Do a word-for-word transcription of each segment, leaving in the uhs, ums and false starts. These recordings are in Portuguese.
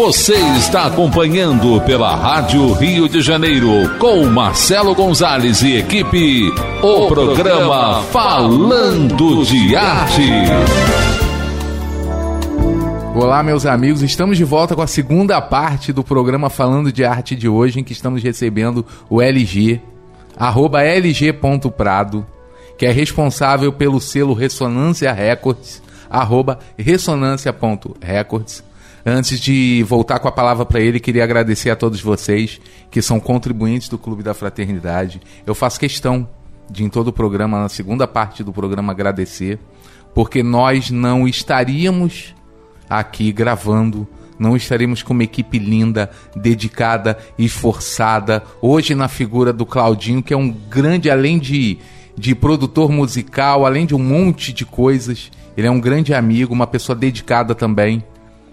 Você está acompanhando pela Rádio Rio de Janeiro, com Marcelo Gonzalez e equipe, o programa Falando de Arte. Olá, meus amigos, estamos de volta com a segunda parte do programa Falando de Arte de hoje, em que estamos recebendo o L G, arroba L G ponto Prado, que é responsável pelo selo Ressonância Records, arroba Ressonância ponto Records. Antes de voltar com a palavra para ele, queria agradecer a todos vocês que são contribuintes do Clube da Fraternidade. Eu faço questão de, em todo o programa, na segunda parte do programa, agradecer, porque nós não estaríamos aqui gravando, não estaríamos com uma equipe linda, dedicada, esforçada, hoje na figura do Claudinho, que é um grande, além de, de produtor musical, além de um monte de coisas, ele é um grande amigo, uma pessoa dedicada também.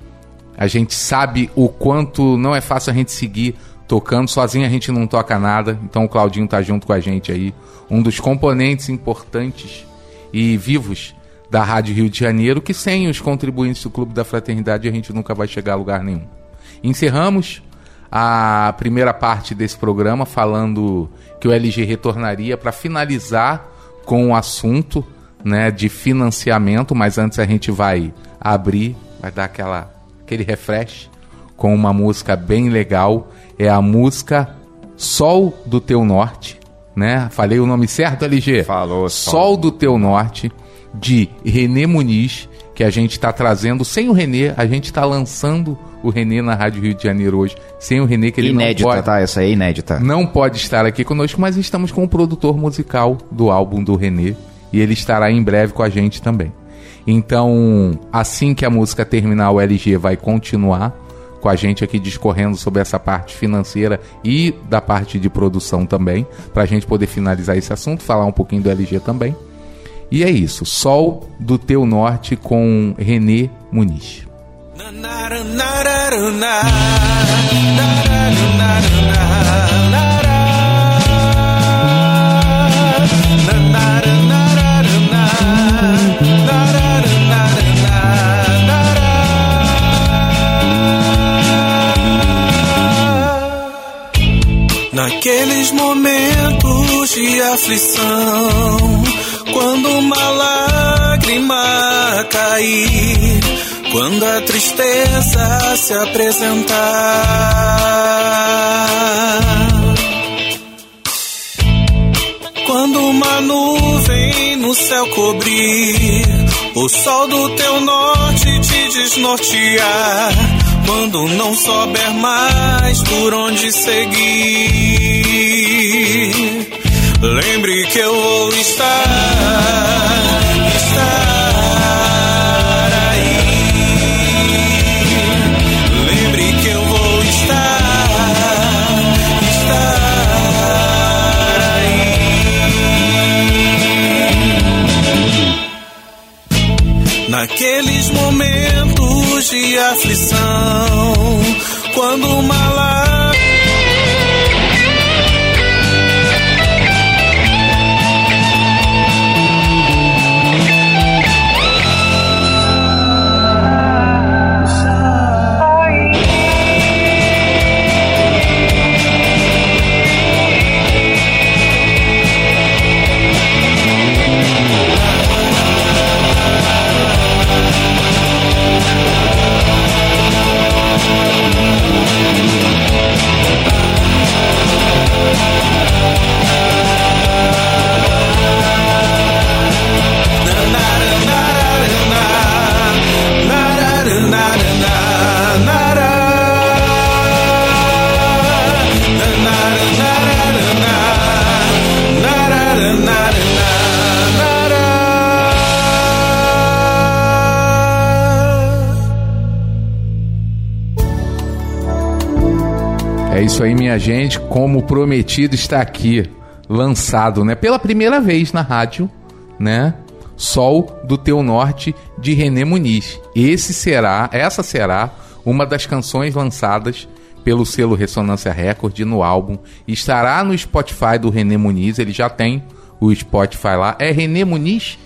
A gente sabe o quanto não é fácil a gente seguir tocando, sozinho a gente não toca nada, então o Claudinho tá junto com a gente aí, um dos componentes importantes e vivos da Rádio Rio de Janeiro, que sem os contribuintes do Clube da Fraternidade a gente nunca vai chegar a lugar nenhum. Encerramos a primeira parte desse programa falando que o L G retornaria para finalizar com o assunto, né, de financiamento, mas antes a gente vai abrir, vai dar aquela, aquele refresh com uma música bem legal, é a música Sol do Teu Norte, né? Falei o nome certo, L G? Falou. Sol do Teu Norte, de René Muniz, que a gente está trazendo sem o René, a gente está lançando o René na Rádio Rio de Janeiro hoje, sem o René, que ele inédita, não pode, tá? Essa aí é inédita. Não pode estar aqui conosco, mas estamos com o produtor musical do álbum do René, e ele estará em breve com a gente também. Então, assim que a música terminar, o L G vai continuar com a gente aqui discorrendo sobre essa parte financeira e da parte de produção também, para a gente poder finalizar esse assunto, falar um pouquinho do L G também. E é isso, Sol do Teu Norte com René Muniz. Naqueles momentos de aflição, quando uma lágrima cair, quando a tristeza se apresentar, quando uma nuvem no céu cobrir, o sol do teu norte te desnortear, quando não souber mais por onde seguir, lembre que eu vou estar, estar aí. Lembre que eu vou estar, estar aí. Naqueles momentos de aflição, quando uma lágrima É isso aí, minha gente, como prometido, está aqui, lançado, né, pela primeira vez na rádio, né, Sol do Teu Norte, de René Muniz. Esse será, essa será uma das canções lançadas pelo selo Ressonância Record no álbum. Estará no Spotify do René Muniz, ele já tem o Spotify lá. É René Muniz?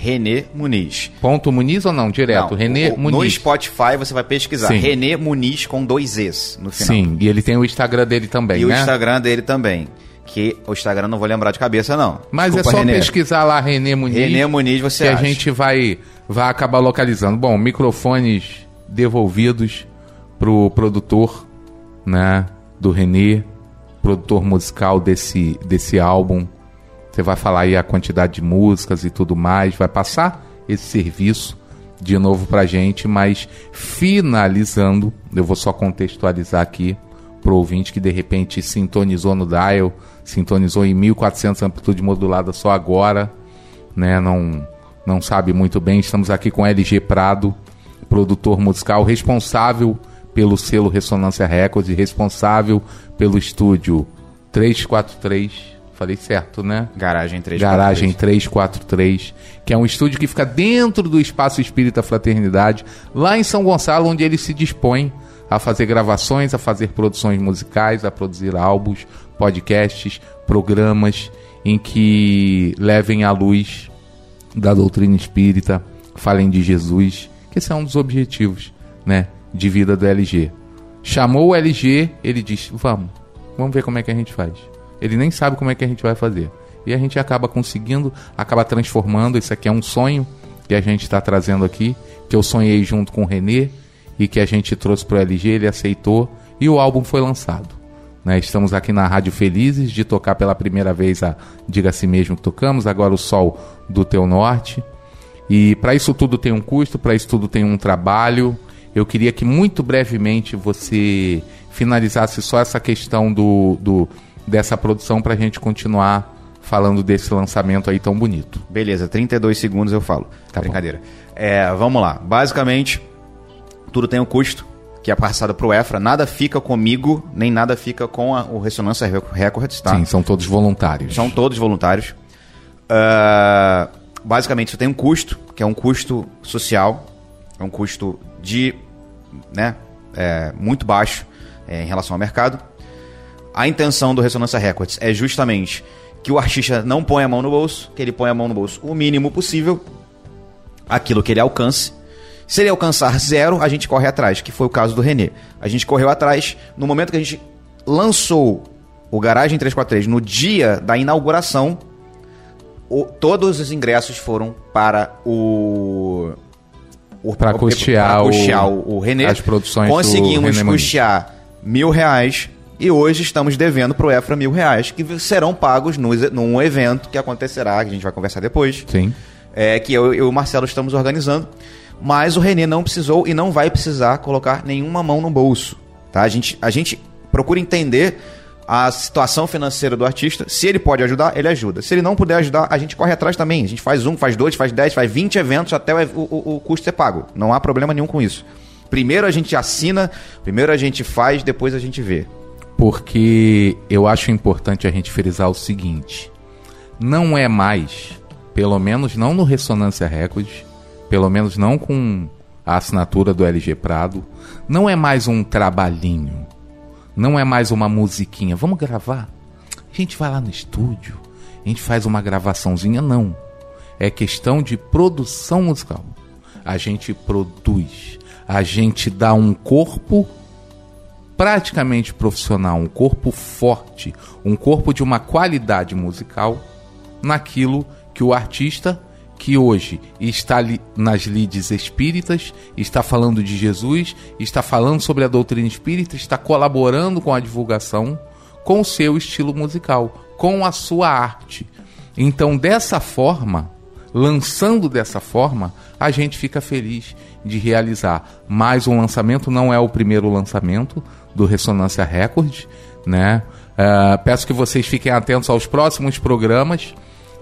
René Muniz. Ponto Muniz ou não? Direto, não, René o, Muniz. No Spotify você vai pesquisar. Sim. René Muniz com dois Es no final. Sim, e ele tem o Instagram dele também, e né? E o Instagram dele também. Que o Instagram não vou lembrar de cabeça, não. Mas Desculpa, é só René. pesquisar lá René Muniz. René Muniz você que acha. a gente vai, vai acabar localizando. Bom, microfones devolvidos pro produtor, né, do René, produtor musical desse, desse álbum. Você vai falar aí a quantidade de músicas e tudo mais, vai passar esse serviço de novo pra gente, mas finalizando, eu vou só contextualizar aqui pro ouvinte que de repente sintonizou no dial, sintonizou em mil e quatrocentos amplitude modulada só agora, né, não, não sabe muito bem. Estamos aqui com L G Prado, produtor musical responsável pelo selo Ressonância Records e responsável pelo estúdio trezentos e quarenta e três. Falei certo, né? Garagem trezentos e quarenta e três. Garagem trezentos e quarenta e três, que é um estúdio que fica dentro do Espaço Espírita Fraternidade, lá em São Gonçalo, onde ele se dispõe a fazer gravações, a fazer produções musicais, a produzir álbuns, podcasts, programas em que levem à luz da doutrina espírita, falem de Jesus, que esse é um dos objetivos, né, de vida do L G. Chamou o L G, ele diz, vamos, vamos ver como é que a gente faz. Ele nem sabe como é que a gente vai fazer. E a gente acaba conseguindo, acaba transformando. Isso aqui é um sonho que a gente está trazendo aqui, que eu sonhei junto com o René e que a gente trouxe para o L G, ele aceitou e o álbum foi lançado. Né? Estamos aqui na Rádio Felizes de tocar pela primeira vez a Diga-se Mesmo que tocamos, agora o Sol do Teu Norte. E para isso tudo tem um custo, para isso tudo tem um trabalho. Eu queria que muito brevemente você finalizasse só essa questão do... do dessa produção pra gente continuar falando desse lançamento aí tão bonito. Beleza, trinta e dois segundos eu falo. Tá, brincadeira. É, vamos lá. Basicamente, tudo tem um custo, que é passado pro EFRA. Nada fica comigo, nem nada fica com a, o Ressonância Records, tá? Sim, são todos voluntários. São todos voluntários. Uh, basicamente, isso tem um custo, que é um custo social, é um custo de, né, é, muito baixo é, em relação ao mercado. A intenção do Ressonância Records é justamente que o artista não ponha a mão no bolso, que ele ponha a mão no bolso o mínimo possível, aquilo que ele alcance. Se ele alcançar zero, a gente corre atrás, que foi o caso do René. A gente correu atrás no momento que a gente lançou o Garagem trezentos e quarenta e três, no dia da inauguração, o, todos os ingressos foram para o... Para custear, custear o, o René. As produções Conseguimos do René custear mil reais. E hoje estamos devendo para o EFRA mil reais, que serão pagos no, num evento que acontecerá, que a gente vai conversar depois. Sim. É, que eu, eu e o Marcelo estamos organizando. Mas o René não precisou e não vai precisar colocar nenhuma mão no bolso. Tá? A gente, a gente procura entender a situação financeira do artista. Se ele pode ajudar, ele ajuda. Se ele não puder ajudar, a gente corre atrás também. A gente faz um, faz dois, faz dez, faz vinte eventos até o, o, o custo ser pago. Não há problema nenhum com isso. Primeiro a gente assina, primeiro a gente faz, depois a gente vê. Porque eu acho importante a gente frisar o seguinte: não é mais, pelo menos não no Ressonância Records, pelo menos não com a assinatura do L G Prado, não é mais um trabalhinho, não é mais uma musiquinha. Vamos gravar? A gente vai lá no estúdio, a gente faz uma gravaçãozinha. Não. É questão de produção musical. A gente produz, a gente dá um corpo praticamente profissional, um corpo forte, um corpo de uma qualidade musical naquilo que o artista, que hoje está li, nas lides espíritas, está falando de Jesus, está falando sobre a doutrina espírita, está colaborando com a divulgação, com o seu estilo musical, com a sua arte. Então, dessa forma, lançando dessa forma, a gente fica feliz de realizar mais um lançamento. Não é o primeiro lançamento do Ressonância Records, né? Uh, peço que vocês fiquem atentos aos próximos programas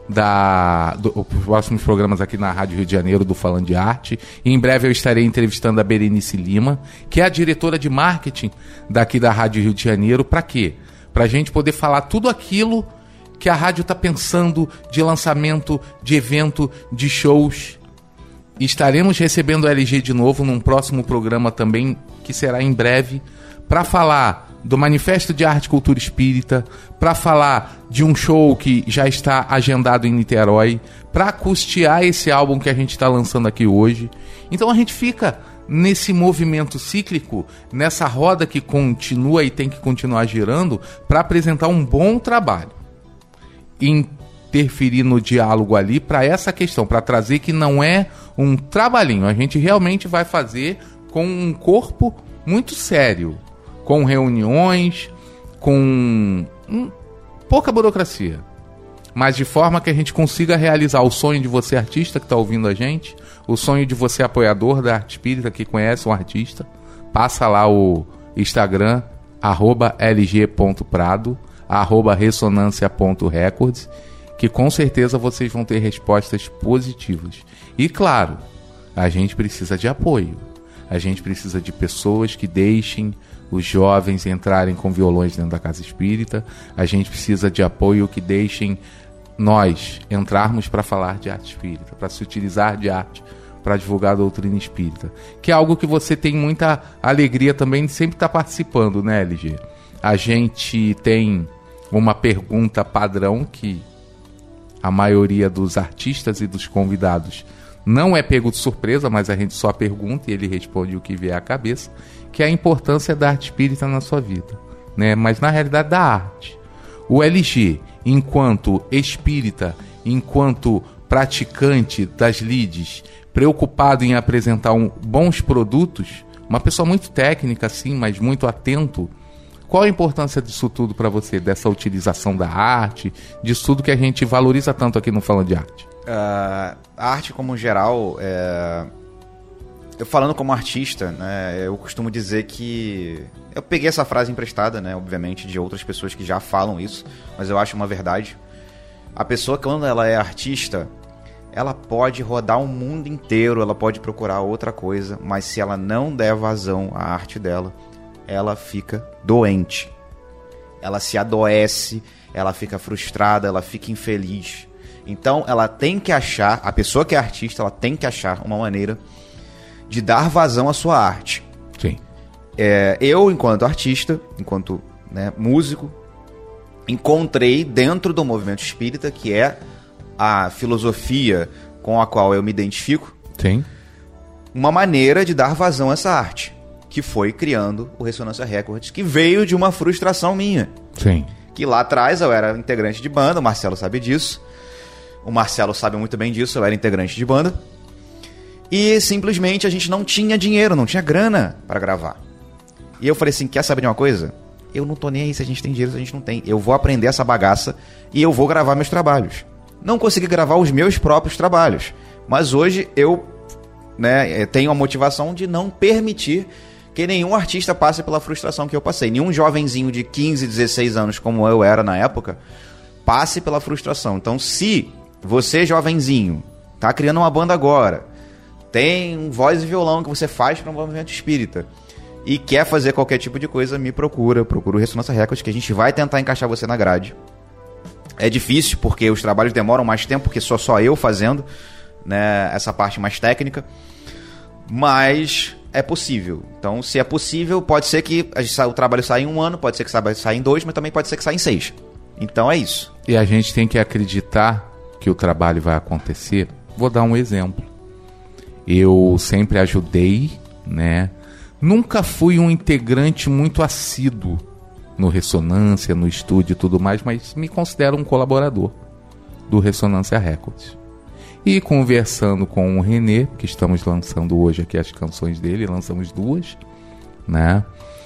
da, do, os próximos programas aqui na Rádio Rio de Janeiro do Falando de Arte. E em breve eu estarei entrevistando a Berenice Lima, que é a diretora de marketing daqui da Rádio Rio de Janeiro. Para quê? Para a gente poder falar tudo aquilo que a rádio está pensando de lançamento, de evento, de shows. Estaremos recebendo o L G de novo num próximo programa também, que será em breve, para falar do Manifesto de Arte e Cultura Espírita, para falar de um show que já está agendado em Niterói, para custear esse álbum que a gente está lançando aqui hoje. Então a gente fica nesse movimento cíclico, nessa roda que continua e tem que continuar girando, para apresentar um bom trabalho. Interferir no diálogo ali para essa questão, para trazer que não é um trabalhinho, a gente realmente vai fazer com um corpo muito sério, com reuniões, com hum, pouca burocracia, mas de forma que a gente consiga realizar o sonho de você artista que está ouvindo a gente, o sonho de você apoiador da arte espírita que conhece um artista. Passa lá o Instagram, arroba lg.prado, arroba ressonância.records, que com certeza vocês vão ter respostas positivas. E claro, a gente precisa de apoio. A gente precisa de pessoas que deixem os jovens entrarem com violões dentro da casa espírita. A gente precisa de apoio que deixem nós entrarmos para falar de arte espírita, para se utilizar de arte, para divulgar a doutrina espírita. Que é algo que você tem muita alegria também de sempre estar participando, né, L G? A gente tem uma pergunta padrão que a maioria dos artistas e dos convidados não é pego de surpresa, mas a gente só pergunta e ele responde o que vier à cabeça, que é a importância da arte espírita na sua vida, né? Mas na realidade da arte. O L G, enquanto espírita, enquanto praticante das lides, preocupado em apresentar um, bons produtos, uma pessoa muito técnica, sim, mas muito atento. Qual a importância disso tudo para você, dessa utilização da arte, disso tudo que a gente valoriza tanto aqui no Falando de Arte? Uh, a arte como geral, é... eu falando como artista, né, eu costumo dizer que... Eu peguei essa frase emprestada, né, obviamente, de outras pessoas que já falam isso, mas eu acho uma verdade. A pessoa, quando ela é artista, ela pode rodar o mundo inteiro, ela pode procurar outra coisa, mas se ela não der vazão à arte dela, ela fica doente. Ela se adoece, ela fica frustrada, ela fica infeliz. Então, ela tem que achar, a pessoa que é artista, ela tem que achar uma maneira de dar vazão à sua arte. Sim. É, eu, enquanto artista, enquanto, né, músico, encontrei dentro do movimento espírita, que é a filosofia com a qual eu me identifico, Sim. uma maneira de dar vazão a essa arte, que foi criando o Ressonância Records, que veio de uma frustração minha. Sim. Que lá atrás eu era integrante de banda, o Marcelo sabe disso. O Marcelo sabe muito bem disso, eu era integrante de banda. E simplesmente a gente não tinha dinheiro, não tinha grana para gravar. E eu falei assim, quer saber de uma coisa? Eu não tô nem aí se a gente tem dinheiro, se a gente não tem. Eu vou aprender essa bagaça e eu vou gravar meus trabalhos. Não consegui gravar os meus próprios trabalhos. Mas hoje eu, né, tenho a motivação de não permitir que nenhum artista passe pela frustração que eu passei. Nenhum jovenzinho de quinze, dezesseis anos, como eu era na época, passe pela frustração. Então, se você, jovenzinho, tá criando uma banda agora, tem um voz e violão que você faz para um movimento espírita e quer fazer qualquer tipo de coisa, me procura, procura o Ressonância Records, que a gente vai tentar encaixar você na grade. É difícil, porque os trabalhos demoram mais tempo, porque sou só eu fazendo, né, essa parte mais técnica, mas é possível. Então, se é possível, pode ser que a gente, o trabalho saia em um ano, pode ser que saia em dois, mas também pode ser que saia em seis. Então é isso. E a gente tem que acreditar que o trabalho vai acontecer. Vou dar um exemplo. Eu sempre ajudei, né? Nunca fui um integrante muito assíduo no Ressonância, no estúdio e tudo mais, mas me considero um colaborador do Ressonância Records. E conversando com o Renê, que estamos lançando hoje aqui as canções dele, lançamos duas, né?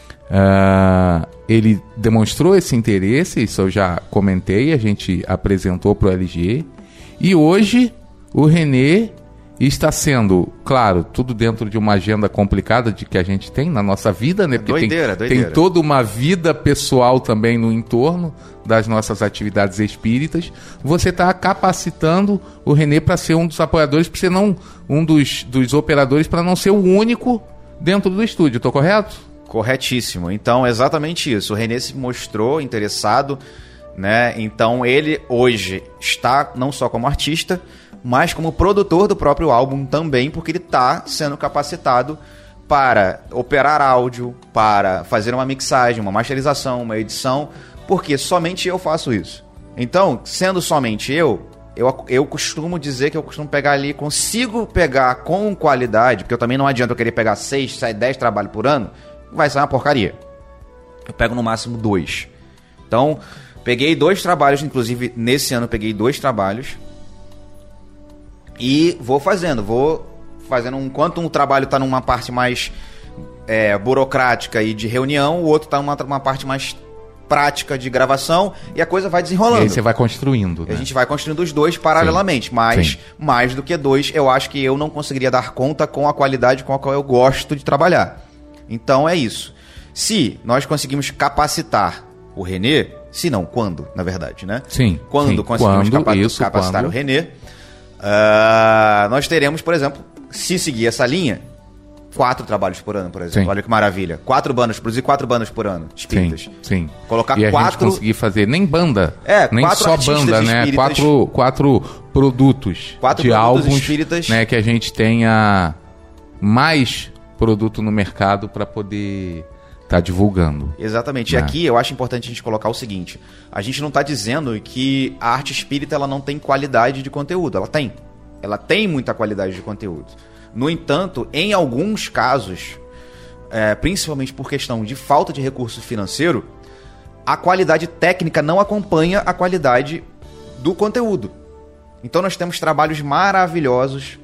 Uh, ele demonstrou esse interesse, isso eu já comentei, a gente apresentou para o L G. E hoje o Renê está sendo, claro, tudo dentro de uma agenda complicada de que a gente tem na nossa vida, né? Porque doideira, tem, doideira. tem toda uma vida pessoal também no entorno das nossas atividades espíritas. Você está capacitando o Renê para ser um dos apoiadores, para ser não um dos, dos operadores, para não ser o único dentro do estúdio, estou correto? Corretíssimo. Então, exatamente isso. O Renê se mostrou interessado, né? Então, ele hoje está não só como artista, mas como produtor do próprio álbum também, porque ele está sendo capacitado para operar áudio, para fazer uma mixagem, uma masterização, uma edição, porque somente eu faço isso. Então, sendo somente eu, eu, eu costumo dizer que eu costumo pegar ali, consigo pegar com qualidade, porque eu também não adianta eu querer pegar seis, sete, dez trabalhos por ano, vai sair uma porcaria. Eu pego no máximo dois. Então, peguei dois trabalhos, inclusive nesse ano eu peguei dois trabalhos, e vou fazendo, vou fazendo, enquanto um trabalho está numa parte mais é, burocrática e de reunião, o outro está numa uma parte mais prática de gravação, e a coisa vai desenrolando. E aí você vai construindo, né? A gente vai construindo os dois paralelamente, sim, mas sim. mais do que dois, eu acho que eu não conseguiria dar conta com a qualidade com a qual eu gosto de trabalhar. Então é isso. Se nós conseguimos capacitar o Renê, se não, quando, na verdade, né? Sim. Quando sim. conseguimos quando, capa isso, capacitar quando... o Renê, uh, nós teremos, por exemplo, se seguir essa linha, quatro trabalhos por ano, por exemplo. Sim. Olha que maravilha. Quatro bandas, produzir quatro bandas por ano, espíritas. Sim, sim. Colocar e quatro... a gente conseguir fazer nem banda, é, nem só banda, né? Quatro, quatro produtos quatro de produtos álbuns, espíritas, né? Que a gente tenha mais produto no mercado para poder estar tá divulgando. Exatamente. Né? E aqui eu acho importante a gente colocar o seguinte. A gente não está dizendo que a arte espírita ela não tem qualidade de conteúdo. Ela tem. Ela tem muita qualidade de conteúdo. No entanto, em alguns casos, é, principalmente por questão de falta de recurso financeiro, a qualidade técnica não acompanha a qualidade do conteúdo. Então nós temos trabalhos maravilhosos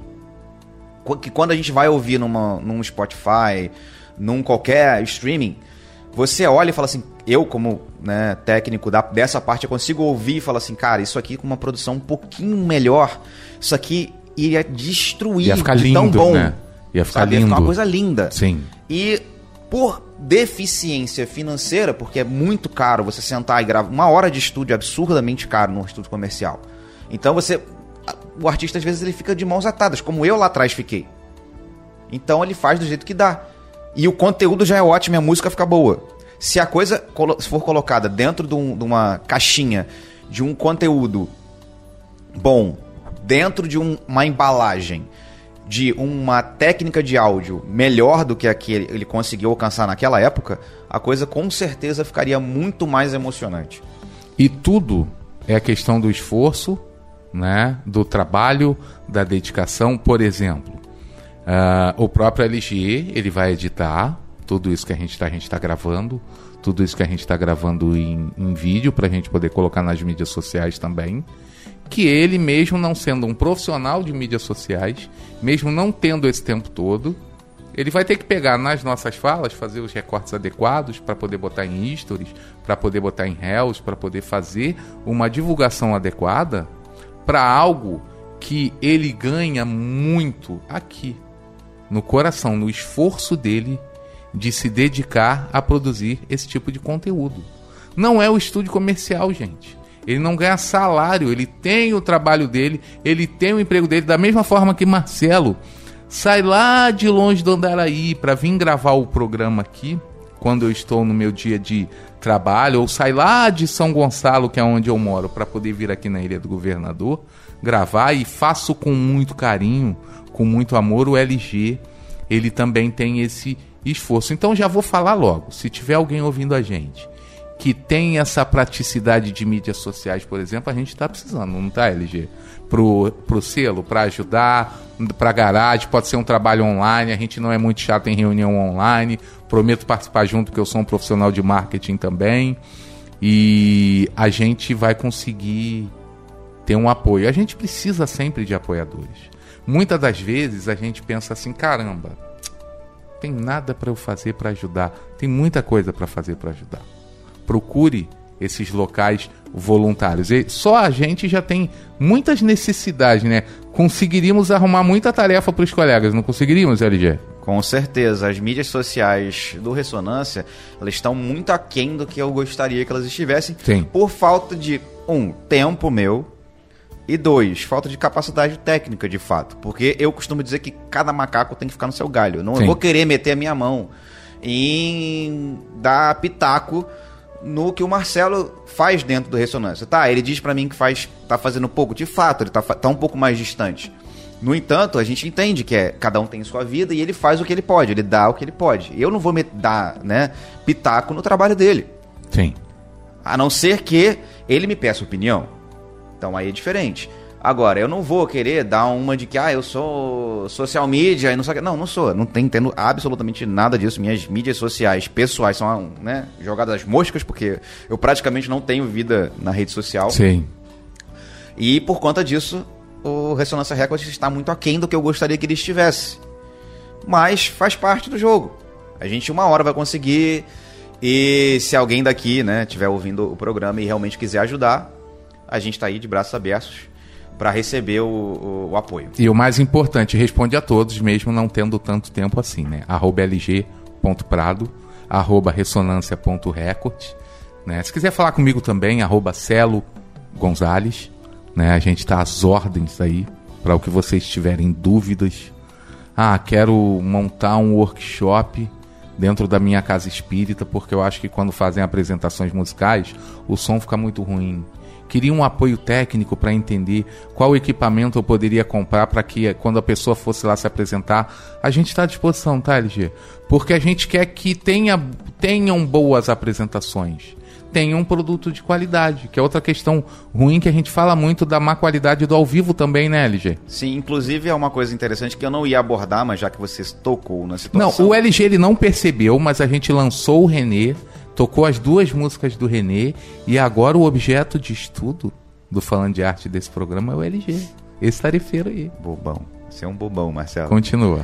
que quando a gente vai ouvir numa, num Spotify, num qualquer streaming, você olha e fala assim, eu como né, técnico da, dessa parte, eu consigo ouvir e falar assim, cara, isso aqui com uma produção um pouquinho melhor, isso aqui ia destruir, ia ficar de lindo, tão bom, né? Ia ficar sabe? lindo. Ia ficar uma coisa linda. Sim. E por deficiência financeira, porque é muito caro você sentar e gravar, uma hora de estúdio é absurdamente caro num estúdio comercial. Então você, o artista às vezes ele fica de mãos atadas, como eu lá atrás fiquei. Então ele faz do jeito que dá. E o conteúdo já é ótimo e a música fica boa. Se a coisa for colocada dentro de, um, de uma caixinha de um conteúdo bom, dentro de um, uma embalagem, de uma técnica de áudio melhor do que a que ele conseguiu alcançar naquela época, a coisa com certeza ficaria muito mais emocionante. E tudo é a questão do esforço, né, do trabalho, da dedicação. Por exemplo, uh, o próprio L G, ele vai editar tudo isso que a gente está a gente tá gravando, tudo isso que a gente está gravando em, em vídeo, para a gente poder colocar nas mídias sociais também, que ele, mesmo não sendo um profissional de mídias sociais, mesmo não tendo esse tempo todo, ele vai ter que pegar nas nossas falas, fazer os recortes adequados para poder botar em stories, para poder botar em reels, para poder fazer uma divulgação adequada para algo que ele ganha muito aqui, no coração, no esforço dele de se dedicar a produzir esse tipo de conteúdo. Não é o estúdio comercial, gente. Ele não ganha salário, ele tem o trabalho dele, ele tem o emprego dele, da mesma forma que Marcelo sai lá de longe do Andaraí para vir gravar o programa aqui, quando eu estou no meu dia de trabalho, ou sai lá de São Gonçalo, que é onde eu moro, para poder vir aqui na Ilha do Governador, gravar, e faço com muito carinho, com muito amor. O L G, ele também tem esse esforço. Então já vou falar logo, se tiver alguém ouvindo a gente que tem essa praticidade de mídias sociais, por exemplo, a gente está precisando, não está, L G? Pro, pro selo, para ajudar, para garagem, pode ser um trabalho online, a gente não é muito chato em reunião online, prometo participar junto, porque eu sou um profissional de marketing também, e a gente vai conseguir ter um apoio. A gente precisa sempre de apoiadores. Muitas das vezes a gente pensa assim, caramba, tem nada para eu fazer para ajudar, tem muita coisa para fazer para ajudar. Procure esses locais voluntários. E só a gente já tem muitas necessidades, né? Conseguiríamos arrumar muita tarefa para os colegas, não conseguiríamos, L G? Com certeza. As mídias sociais do Ressonância, elas estão muito aquém do que eu gostaria que elas estivessem. Sim. Por falta de, um, tempo meu, e dois, falta de capacidade técnica, de fato. Porque eu costumo dizer que cada macaco tem que ficar no seu galho. Eu não eu vou querer meter a minha mão em dar pitaco no que o Marcelo faz dentro do Ressonância. Tá, ele diz pra mim que faz, tá fazendo pouco, de fato, ele tá, tá um pouco mais distante. No entanto, a gente entende que é, cada um tem sua vida e ele faz o que ele pode, ele dá o que ele pode. Eu não vou me dar, né, pitaco no trabalho dele. Sim. A não ser que ele me peça opinião. Então aí é diferente. Agora, eu não vou querer dar uma de que, ah, eu sou social media e não sei o que. Não, não sou. Não tem, entendo absolutamente nada disso. Minhas mídias sociais pessoais são, né, jogadas às moscas, porque eu praticamente não tenho vida na rede social. Sim. E por conta disso, o Ressonância Records está muito aquém do que eu gostaria que ele estivesse. Mas faz parte do jogo. A gente uma hora vai conseguir. E se alguém daqui, né, estiver ouvindo o programa e realmente quiser ajudar, a gente está aí de braços abertos para receber o, o, o apoio. E o mais importante, responde a todos, mesmo não tendo tanto tempo assim, né? Arroba lg.prado, arroba ressonância.record, né? Se quiser falar comigo também, arroba Celo Gonzalez, né? A gente está às ordens aí, para o que vocês tiverem dúvidas. Ah, quero montar um workshop dentro da minha casa espírita, porque eu acho que quando fazem apresentações musicais, o som fica muito ruim. Queria um apoio técnico para entender qual equipamento eu poderia comprar para que, quando a pessoa fosse lá se apresentar, a gente está à disposição, tá, L G? Porque a gente quer que tenha, tenham boas apresentações, tenham um produto de qualidade, que é outra questão ruim que a gente fala muito da má qualidade do ao vivo também, né, L G? Sim, inclusive é uma coisa interessante que eu não ia abordar, mas já que você tocou na situação... Não, o L G ele não percebeu, mas a gente lançou o Renê, tocou as duas músicas do Renê e agora o objeto de estudo do Falando de Arte desse programa é o L G. Esse tarifeiro aí. Bobão. Você é um bobão, Marcelo. Continua.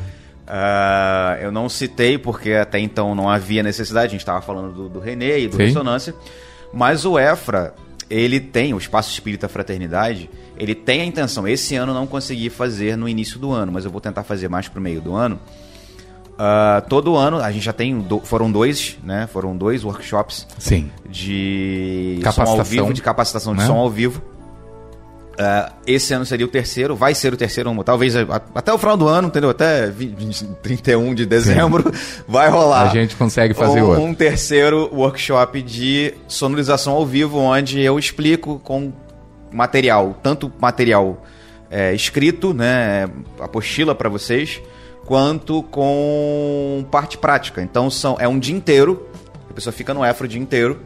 Uh, eu não citei porque até então não havia necessidade, a gente estava falando do, do Renê e do Sim. Ressonância, mas o EFRA, ele tem, o Espaço Espírita Fraternidade, ele tem a intenção, esse ano não consegui fazer no início do ano, mas eu vou tentar fazer mais pro meio do ano. Uh, todo ano, a gente já tem, do, foram dois, né? Foram dois workshops Sim. de capacitação, som ao vivo, de capacitação de né? som ao vivo. Uh, esse ano seria o terceiro, vai ser o terceiro, talvez a, até o final do ano, entendeu? Até vinte, trinta e um de dezembro Sim. vai rolar. A gente consegue fazer um, outro. um terceiro workshop de sonorização ao vivo, onde eu explico com material, tanto material é, escrito, né? Apostila para vocês, quanto com parte prática. Então são, é um dia inteiro, a pessoa fica no EFRA o dia inteiro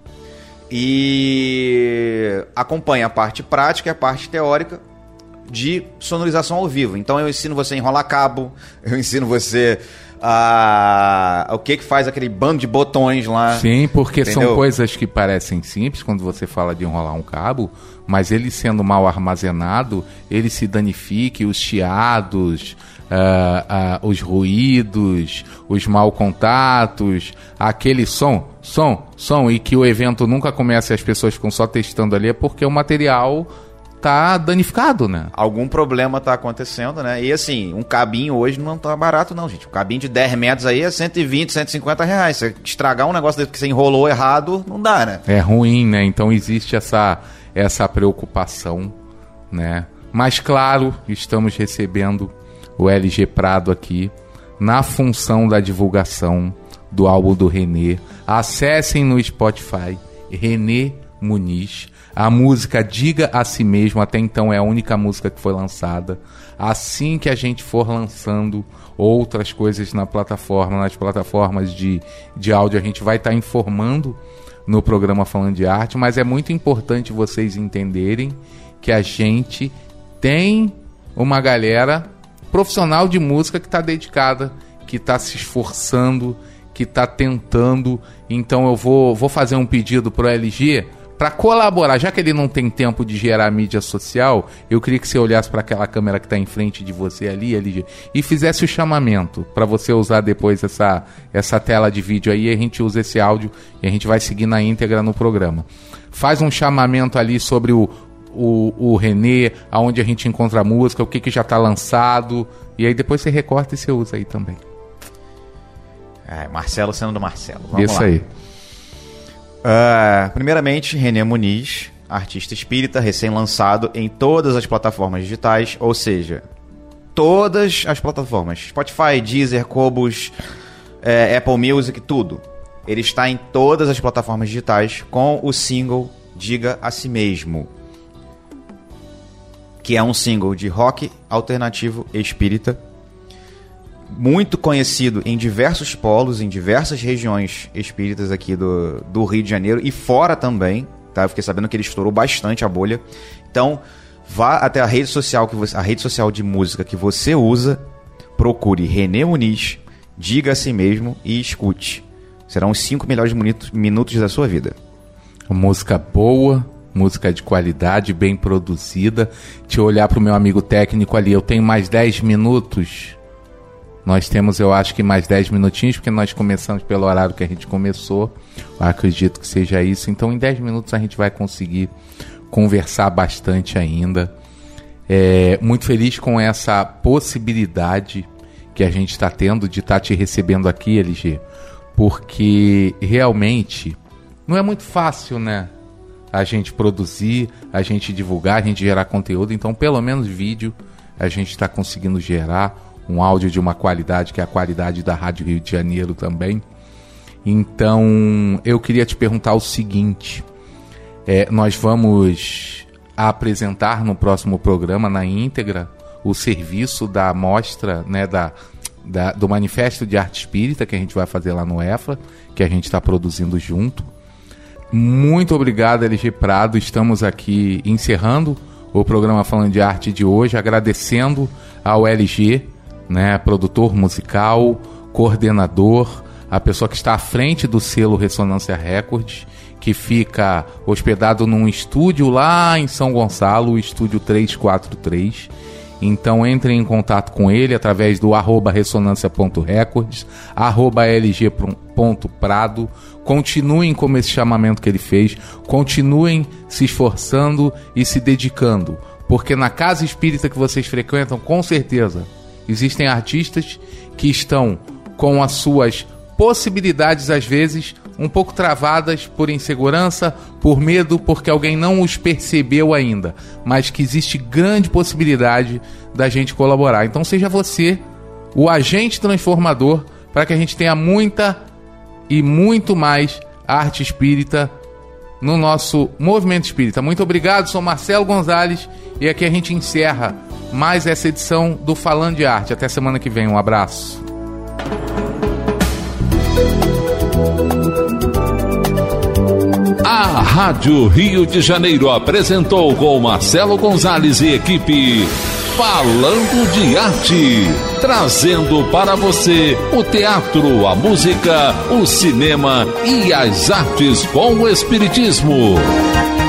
e acompanha a parte prática e a parte teórica de sonorização ao vivo. Então eu ensino você a enrolar cabo, eu ensino você a... o que que faz aquele bando de botões lá. Sim, porque entendeu? São coisas que parecem simples quando você fala de enrolar um cabo, mas ele sendo mal armazenado, ele se danifica, os chiados... Uh, uh, os ruídos, os mau contatos, aquele som, som, som, e que o evento nunca começa e as pessoas ficam só testando ali, é porque o material tá danificado, né? Algum problema tá acontecendo, né? E assim, um cabinho hoje não tá barato não, gente. Um cabinho de dez metros aí é cento e vinte, cento e cinquenta reais. Você estragar um negócio desse que você enrolou errado, não dá, né? É ruim, né? Então existe essa, essa preocupação, né? Mas claro, estamos recebendo o L G Prado aqui, na função da divulgação do álbum do Renê. Acessem no Spotify, Renê Muniz. A música Diga a Si Mesmo, até então é a única música que foi lançada. Assim que a gente for lançando outras coisas na plataforma, nas plataformas de, de áudio, a gente vai estar informando no programa Falando de Arte, mas é muito importante vocês entenderem que a gente tem uma galera profissional de música que está dedicada, que está se esforçando, que está tentando. Então eu vou, vou fazer um pedido para o L G para colaborar, já que ele não tem tempo de gerar mídia social. Eu queria que você olhasse para aquela câmera que está em frente de você ali, L G, e fizesse o chamamento para você usar depois essa, essa tela de vídeo aí, e a gente usa esse áudio e a gente vai seguir na íntegra no programa. Faz um chamamento ali sobre o O, o Renê, aonde a gente encontra a música, o que, que já está lançado, e aí depois você recorta e você usa aí também. É, Marcelo sendo do Marcelo. Vamos Isso lá. aí. Uh, primeiramente, Renê Muniz, artista espírita, recém-lançado em todas as plataformas digitais, ou seja, todas as plataformas, Spotify, Deezer, Cobos, é, Apple Music, tudo. Ele está em todas as plataformas digitais com o single Diga a Si Mesmo, que é um single de rock alternativo espírita, muito conhecido em diversos polos, em diversas regiões espíritas aqui do, do Rio de Janeiro e fora também, tá? Eu fiquei sabendo que ele estourou bastante a bolha. Então, vá até a rede social, que você, a rede social de música que você usa, procure René Muniz, diga a si mesmo e escute. Serão os cinco melhores minutos, minutos da sua vida. Música boa, música de qualidade, bem produzida. Deixa eu olhar para o meu amigo técnico ali, eu tenho mais dez minutos... Nós temos, eu acho que mais dez minutinhos, porque nós começamos pelo horário que a gente começou. Eu acredito que seja isso. Então, em dez minutos a gente vai conseguir conversar bastante ainda. É, muito feliz com essa possibilidade que a gente está tendo de estar tá te recebendo aqui, L G. Porque, realmente, não é muito fácil, né? A gente produzir, a gente divulgar, a gente gerar conteúdo. Então, pelo menos vídeo, a gente está conseguindo gerar. Um áudio de uma qualidade, que é a qualidade da Rádio Rio de Janeiro também. Então, eu queria te perguntar o seguinte. É, nós vamos apresentar no próximo programa, na íntegra, o serviço da mostra, né, da, da, do Manifesto de Arte Espírita, que a gente vai fazer lá no E F A, que a gente está produzindo junto. Muito obrigado, L G Prado. Estamos aqui encerrando o programa Falando de Arte de hoje, agradecendo ao L G, né, produtor musical, coordenador, a pessoa que está à frente do selo Ressonância Records, que fica hospedado num estúdio lá em São Gonçalo, o estúdio trezentos e quarenta e três. Então entrem em contato com ele através do arroba ressonância ponto records, arroba lg ponto prado. Continuem como esse chamamento que ele fez, continuem se esforçando e se dedicando, porque na casa espírita que vocês frequentam, com certeza, existem artistas que estão com as suas possibilidades, às vezes, um pouco travadas por insegurança, por medo, porque alguém não os percebeu ainda, mas que existe grande possibilidade da gente colaborar. Então seja você o agente transformador para que a gente tenha muita e muito mais arte espírita no nosso movimento espírita. Muito obrigado, sou Marcelo Gonzalez e aqui a gente encerra mais essa edição do Falando de Arte. Até semana que vem, um abraço. A Rádio Rio de Janeiro apresentou com Marcelo Gonzalez e equipe Falando de Arte, trazendo para você o teatro, a música, o cinema e as artes com o espiritismo.